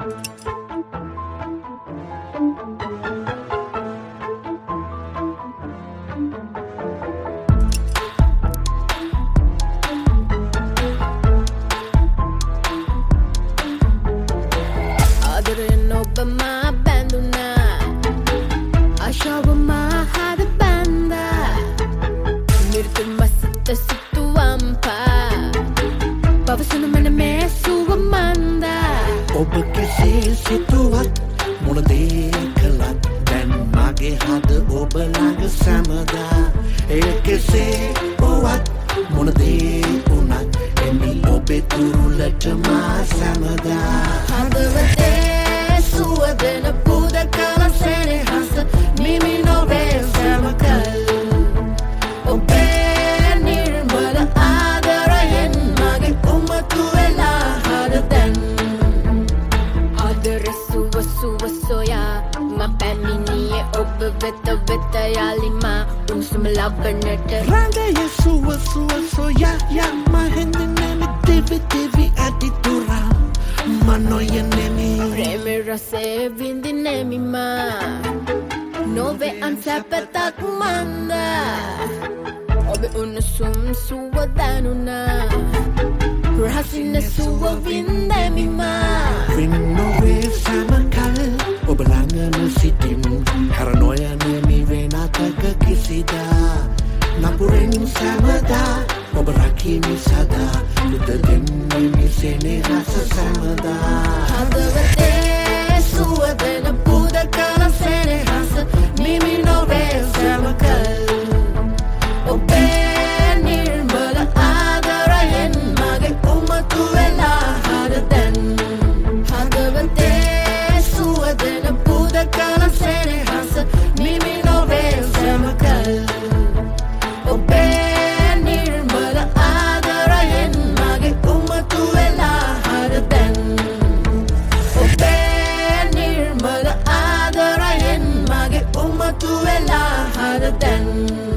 ඔබ කෙසේ සිතුවත් මොන දේ කළත් දැන් මගේ හද ඔබ ළඟ සැමදා එය කෙසේ වුවත් මොන දේ වුණත් එමි ඔබේ තුරුලට මා සැමදා හදවතේ සුවදෙන පුදකල සෙනෙහස මිමි නොවේ සැමකල් ඔබේ නිර්මල ආදරයෙන් මගේ උමතු වෙලා හද දැන් Suwa soya ma paminiye ඔබ වෙත යාලිමා උණුසුම ලබන්නට රංගය suwa soya ya ma hendene divi aditura manoye nemi ප්‍රේම රසේ විඳිනෙමි මා නොවේ අන්සපතක් මන්ද ඔබ උණුසුම් සුව දැනුණා රහසින් සුව විඳෙමි මා වින්නෝවේ සමකල් ඔබ ළඟම සිටින් හැරනොයනෙමි වෙනතක කිසිදා නපුරෙන් සැමදා ඔබ රකිමි සදා යුද දෙන්නෙමි සෙනෙහස සැමදා හදවතේ සුවදෙන පුදකල සෙනෙහස මිමි නොවේ සැමකල් ඔබේ නිර්මල ආදරයෙන් මගේ උමතු වෙලා හද දැන් හදවතේ සුවදෙන පුදකල සෙනෙහස මිමි නොවේ සැමකල් ඔබේ නිර්මල ආදරයෙන් මගේ උමතු වෙලා හද දැන් ඔබේ නිර්මල ආදරයෙන් මගේ උමතු වෙලා හද දැන්